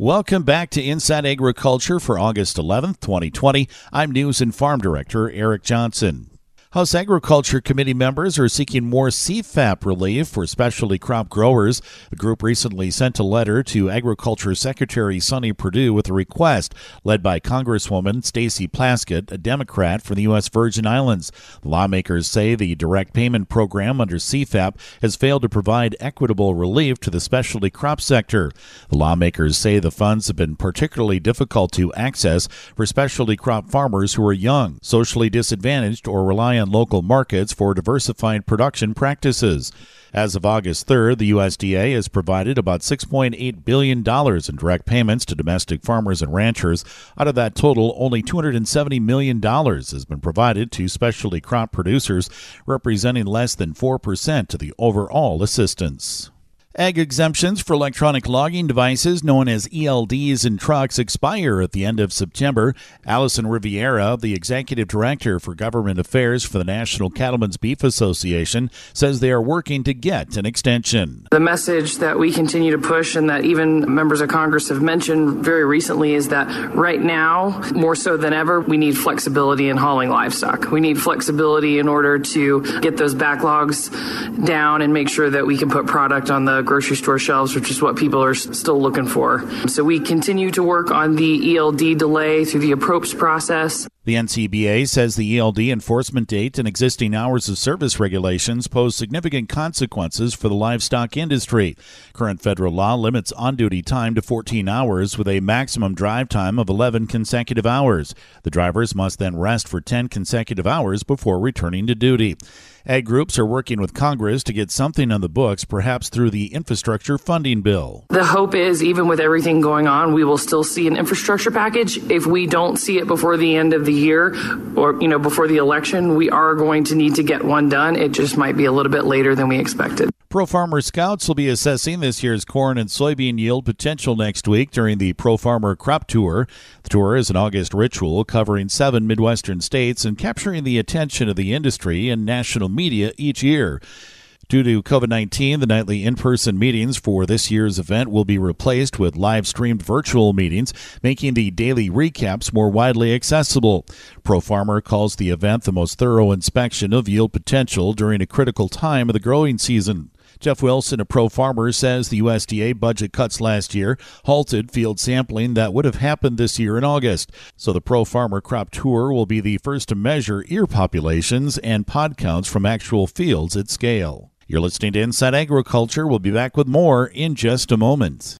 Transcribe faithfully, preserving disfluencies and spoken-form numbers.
Welcome back to Inside Agriculture for August eleventh, twenty twenty. I'm News and Farm Director Eric Johnson. House Agriculture Committee members are seeking more C FAP relief for specialty crop growers. The group recently sent a letter to Agriculture Secretary Sonny Perdue with a request, led by Congresswoman Stacey Plaskett, a Democrat from the U S Virgin Islands. The lawmakers say the direct payment program under C FAP has failed to provide equitable relief to the specialty crop sector. The lawmakers say the funds have been particularly difficult to access for specialty crop farmers who are young, socially disadvantaged, or rely on local markets for diversified production practices. As of August third, the U S D A has provided about six point eight billion dollars in direct payments to domestic farmers and ranchers. Out of that total, only two hundred seventy million dollars has been provided to specialty crop producers, representing less than four percent of the overall assistance. Ag exemptions for electronic logging devices known as E L Ds in trucks expire at the end of September. Allison Riviera, the executive director for government affairs for the National Cattlemen's Beef Association, says they are working to get an extension. The message that we continue to push and that even members of Congress have mentioned very recently is that right now, more so than ever, we need flexibility in hauling livestock. We need flexibility in order to get those backlogs down and make sure that we can put product on the grocery store shelves, which is what people are still looking for. So we continue to work on the E L D delay through the approps process. The N C B A says the E L D enforcement date and existing hours of service regulations pose significant consequences for the livestock industry. Current federal law limits on-duty time to fourteen hours with a maximum drive time of eleven consecutive hours. The drivers must then rest for ten consecutive hours before returning to duty. Ag groups are working with Congress to get something on the books, perhaps through the infrastructure funding bill. The hope is, even with everything going on, we will still see an infrastructure package. If we don't see it before the end of the year or, you know, before the election, we are going to need to get one done. It just might be a little bit later than we expected. Pro Farmer Scouts will be assessing this year's corn and soybean yield potential next week during the Pro Farmer Crop Tour. The tour is an August ritual covering seven Midwestern states and capturing the attention of the industry and national media each year. Due to COVID nineteen, the nightly in-person meetings for this year's event will be replaced with live-streamed virtual meetings, making the daily recaps more widely accessible. Pro Farmer calls the event the most thorough inspection of yield potential during a critical time of the growing season. Jeff Wilson, a Pro Farmer, says the U S D A budget cuts last year halted field sampling that would have happened this year in August. So the Pro Farmer Crop Tour will be the first to measure ear populations and pod counts from actual fields at scale. You're listening to Inside Agriculture. We'll be back with more in just a moment.